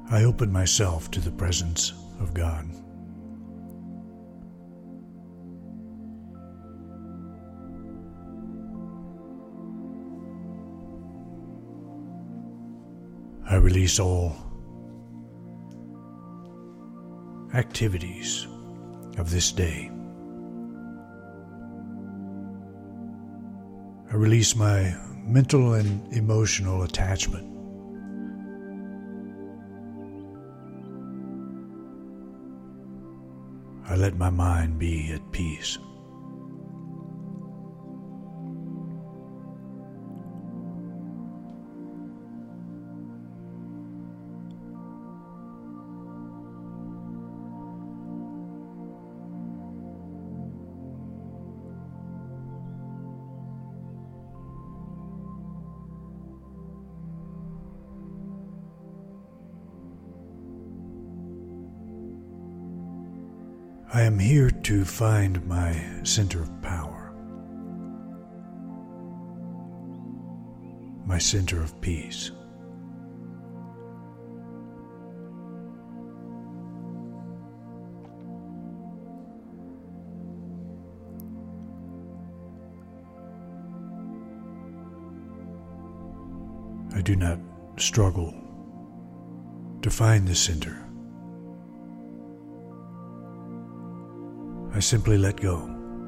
I open myself to the presence of God. I release all activities of this day. I release my mental and emotional attachment. I let my mind be at peace. I am here to find my center of power, my center of peace. I do not struggle to find the center. I simply let go.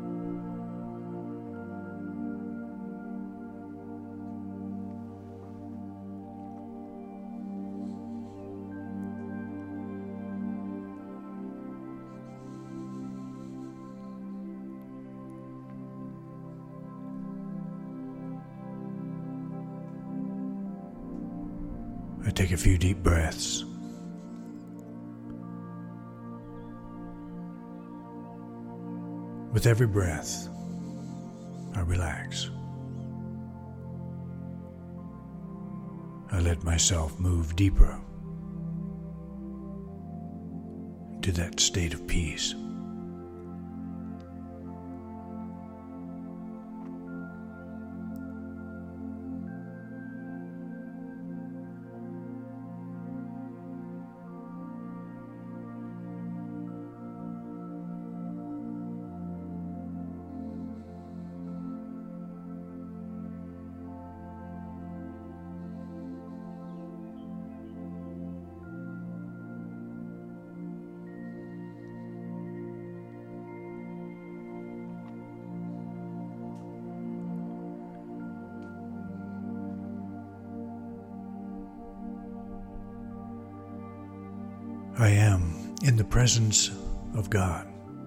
I take a few deep breaths. With every breath, I relax. I let myself move deeper into that state of peace. I am in the presence of God.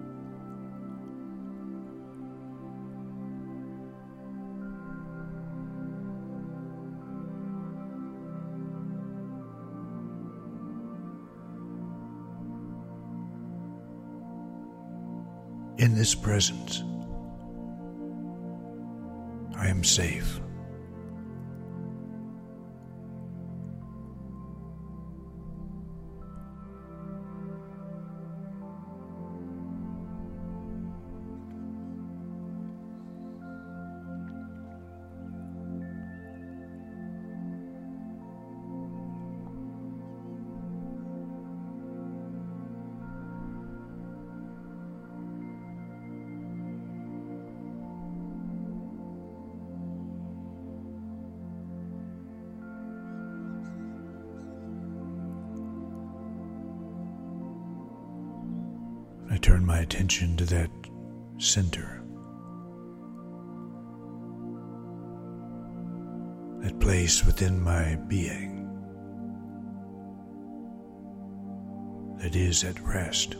In this presence, I am safe. I turn my attention to that center, that place within my being that is at rest.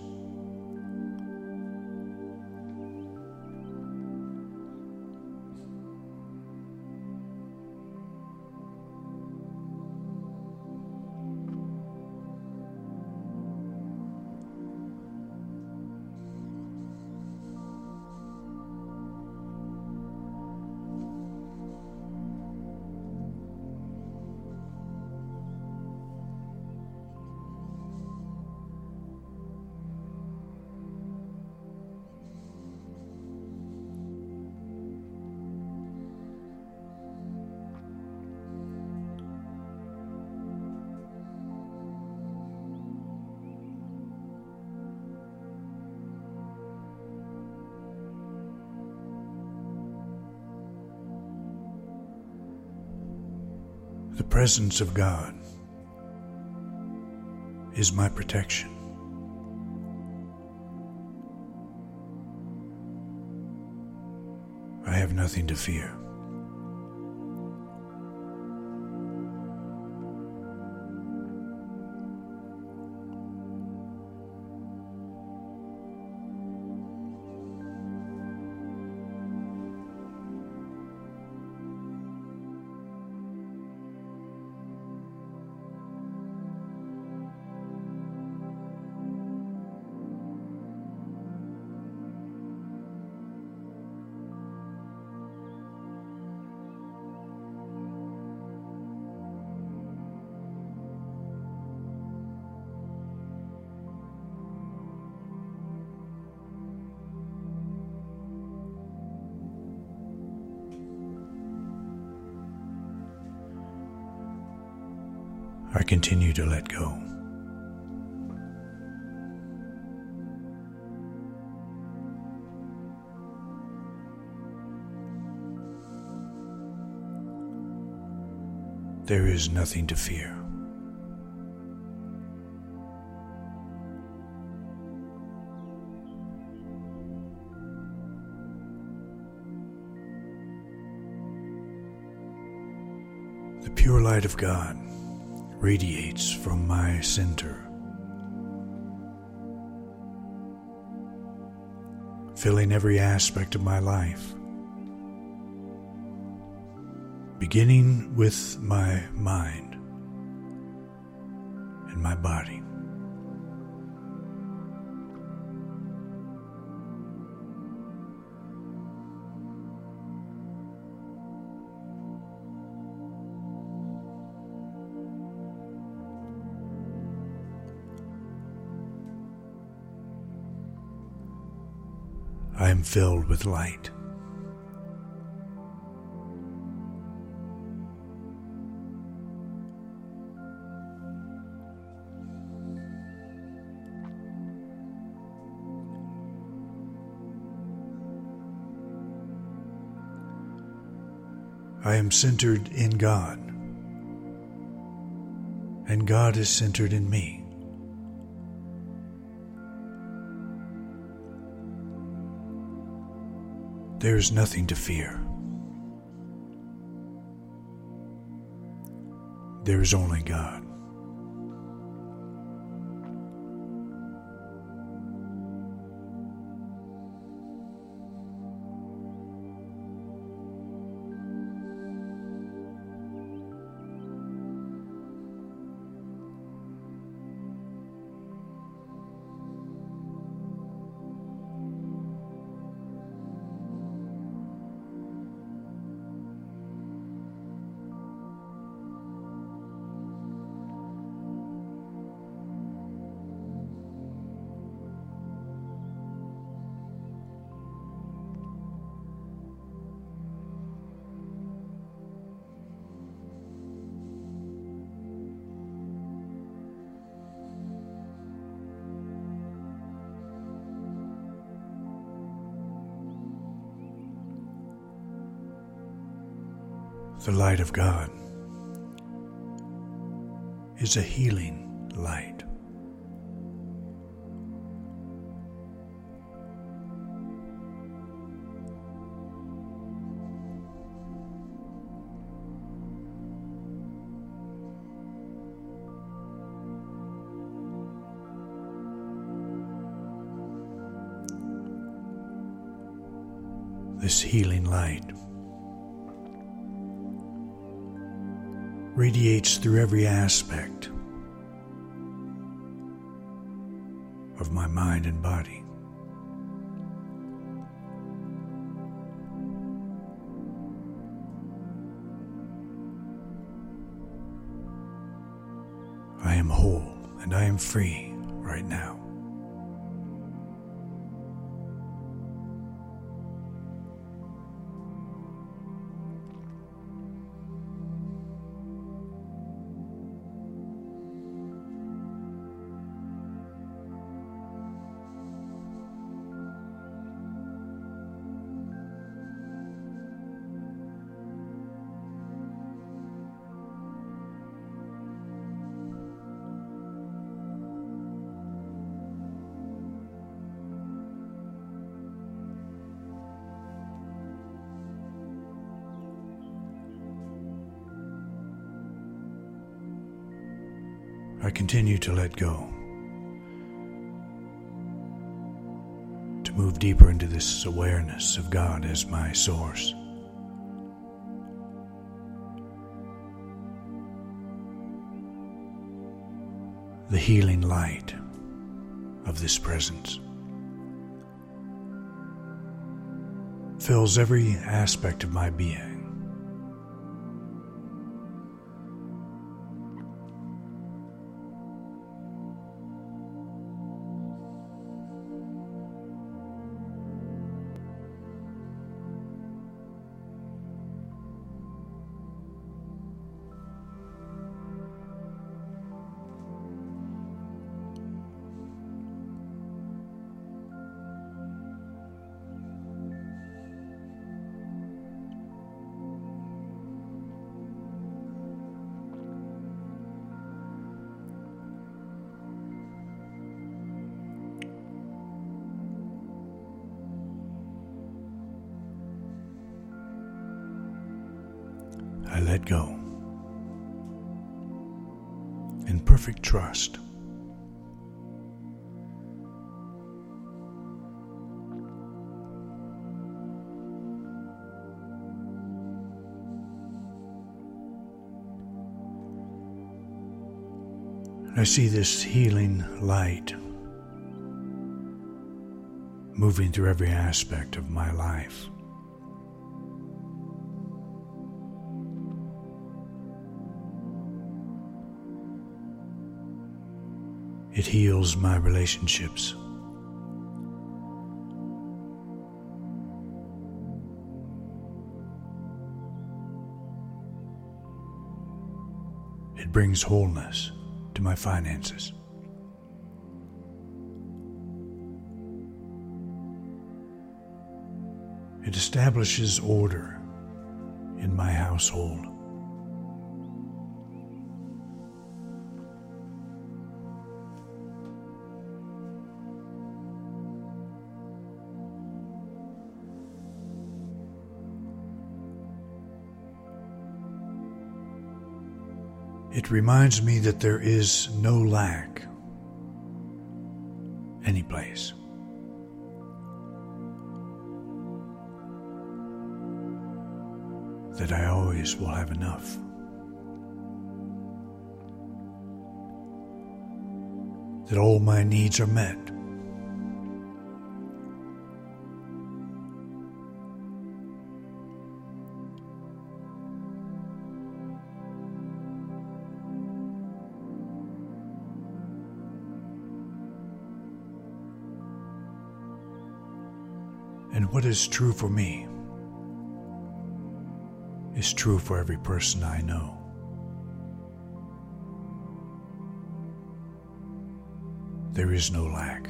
The presence of God is my protection. I have nothing to fear. I continue to let go. There is nothing to fear. The pure light of God radiates from my center, filling every aspect of my life, beginning with my mind and my body. I am filled with light. I am centered in God, and God is centered in me. There is nothing to fear. There is only God. The light of God is a healing light. This healing light radiates through every aspect of my mind and body. I am whole and I am free right now. I continue to let go, to move deeper into this awareness of God as my source. The healing light of this presence fills every aspect of my being. I let go in perfect trust. I see this healing light moving through every aspect of my life. It heals my relationships. It brings wholeness to my finances. It establishes order in my household. It reminds me that there is no lack any place. That I always will have enough. That all my needs are met. And what is true for me is true for every person I know. There is no lack.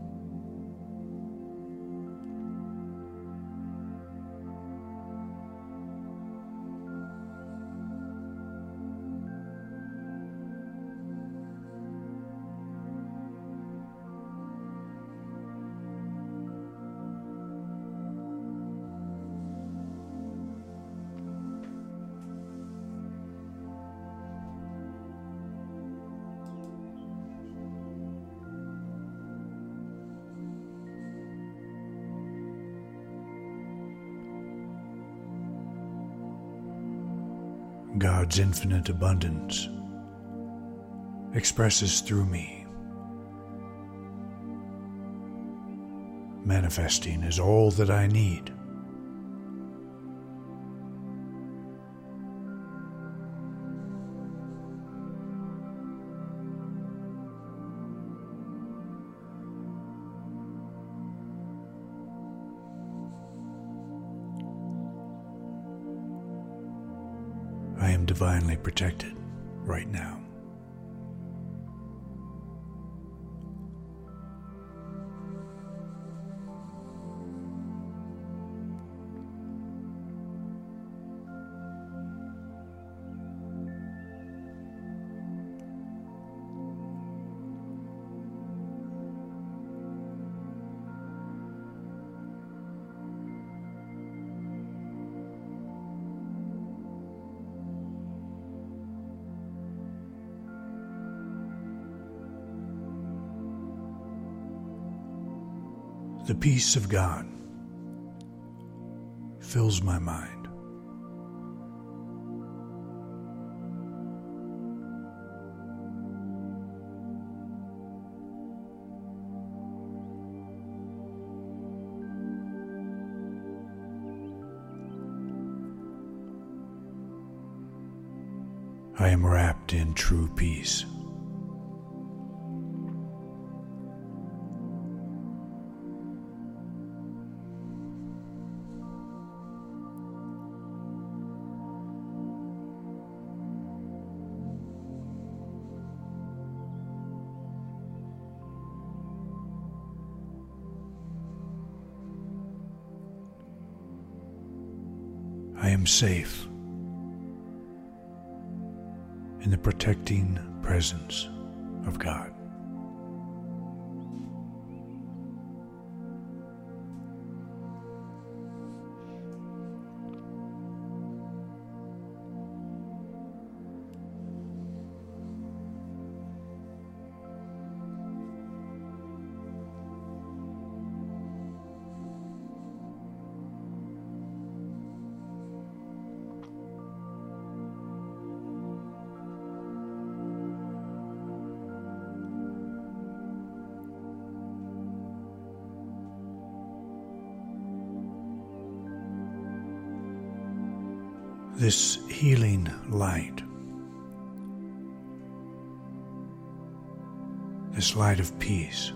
God's infinite abundance expresses through me, manifesting as all that I need. I am divinely protected right now. The peace of God fills my mind. I am wrapped in true peace. I am safe in the protecting presence of God. This healing light, this light of peace,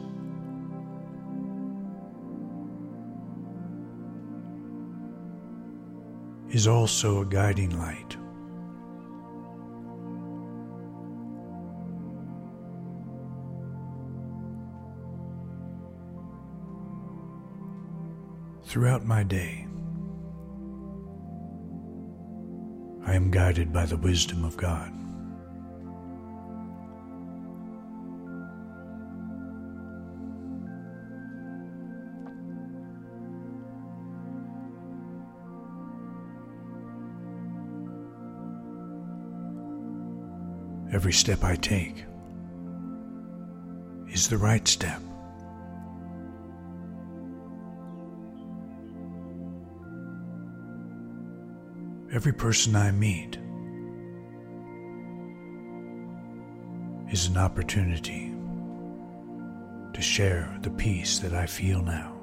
is also a guiding light. Throughout my day, I am guided by the wisdom of God. Every step I take is the right step. Every person I meet is an opportunity to share the peace that I feel now.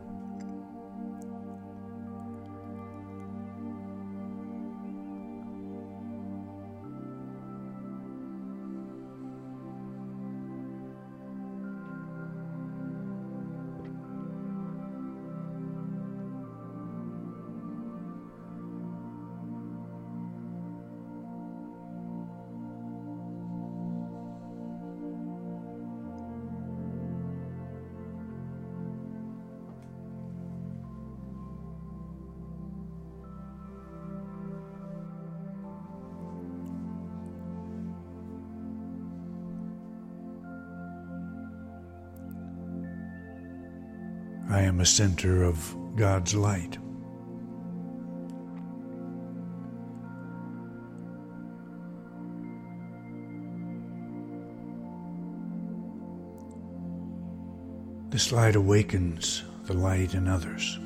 I am a center of God's light. This light awakens the light in others.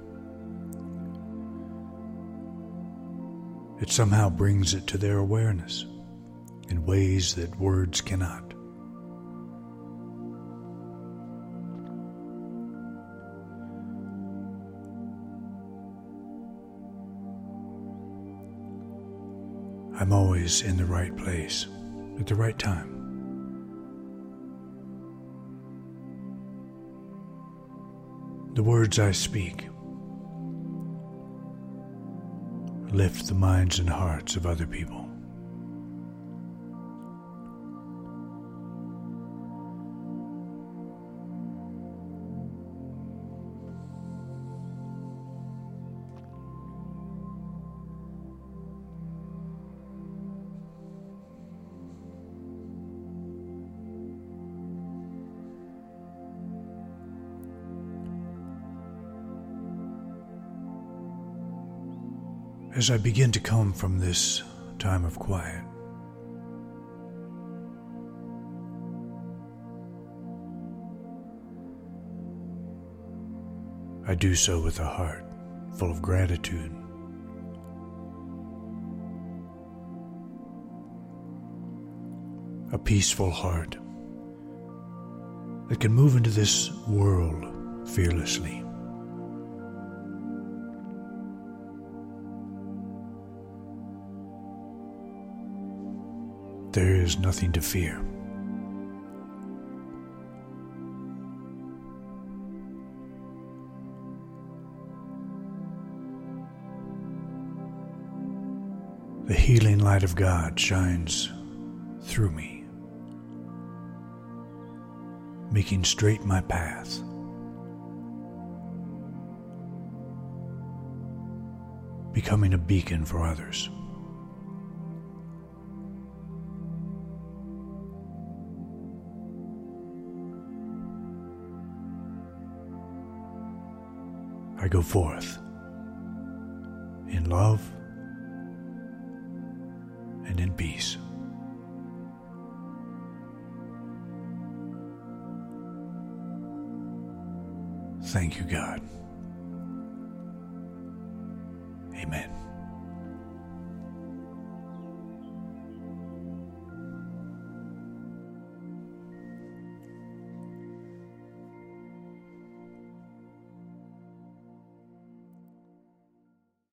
It somehow brings it to their awareness in ways that words cannot. I'm always in the right place at the right time. The words I speak lift the minds and hearts of other people. As I begin to come from this time of quiet, I do so with a heart full of gratitude. A peaceful heart that can move into this world fearlessly. There is nothing to fear. The healing light of God shines through me, making straight my path. Becoming a beacon for others. I go forth in love and in peace. Thank you, God.